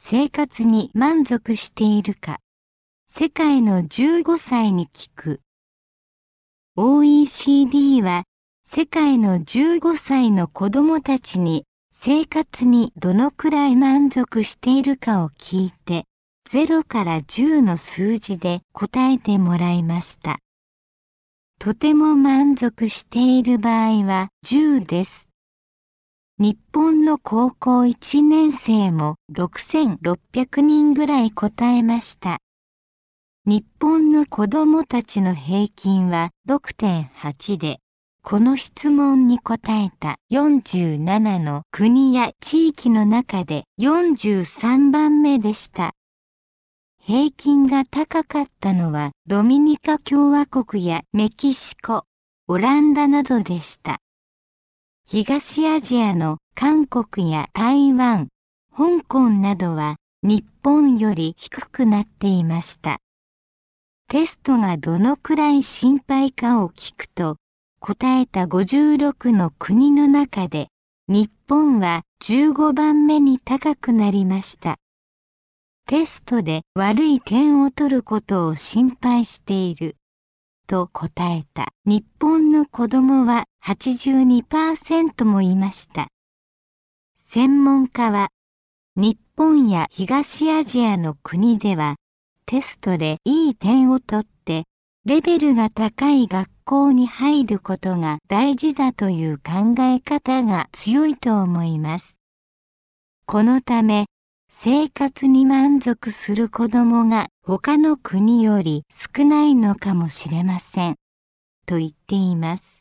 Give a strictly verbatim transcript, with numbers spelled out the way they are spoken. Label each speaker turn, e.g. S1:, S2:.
S1: 生活に満足しているか、世界のじゅうごさいに聞く。オーイーシーディー は世界のじゅうごさいの子どもたちに生活にどのくらい満足しているかを聞いて、ゼロからじゅうの数字で答えてもらいました。とても満足している場合はじゅうです。日本の高校いちねん生もろくせんろっぴゃくにんぐらい答えました。日本の子どもたちの平均は ろくてんはち で、この質問に答えたよんじゅうななの国や地域の中でよんじゅうさんばんめでした。平均が高かったのはドミニカ共和国やメキシコ、オランダなどでした。東アジアの韓国や台湾、香港などは日本より低くなっていました。テストがどのくらい心配かを聞くと、答えたごじゅうろくの国の中で、日本はじゅうごばんめに高くなりました。テストで悪い点を取ることを心配している、と答えた日本の子供は はちじゅうにパーセント もいました。専門家は、日本や東アジアの国では、テストでいい点を取って、レベルが高い学校に入ることが大事だという考え方が強いと思います。このため、生活に満足する子どもが他の国より少ないのかもしれません、と言っています。